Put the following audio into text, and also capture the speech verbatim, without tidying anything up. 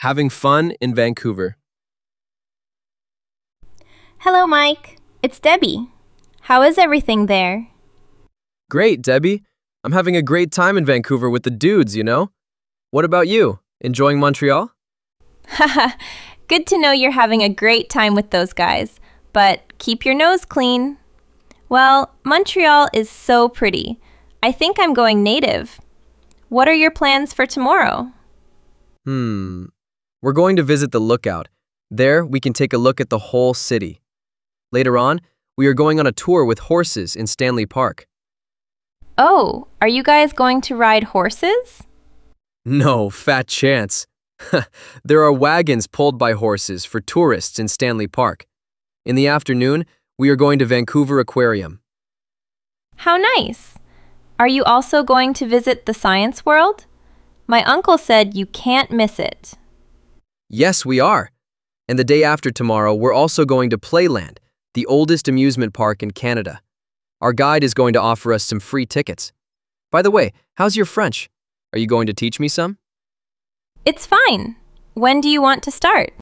Having fun in Vancouver. Hello, Mike. It's Debbie. How is everything there? Great, Debbie. I'm having a great time in Vancouver with the dudes, you know? What about you? Enjoying Montreal? Haha, good to know you're having a great time with those guys, but keep your nose clean. Well, Montreal is so pretty. I think I'm going native. What are your plans for tomorrow? Hmm. We're going to visit the Lookout. There, we can take a look at the whole city. Later on, we are going on a tour with horses in Stanley Park. Oh, are you guys going to ride horses? No, fat chance. There are wagons pulled by horses for tourists in Stanley Park. In the afternoon, we are going to Vancouver Aquarium. How nice. Are you also going to visit the Science World? My uncle said you can't miss it. Yes, we are. And the day after tomorrow, we're also going to Playland, the oldest amusement park in Canada. Our guide is going to offer us some free tickets. By the way, how's your French? Are you going to teach me some? It's fine. When do you want to start?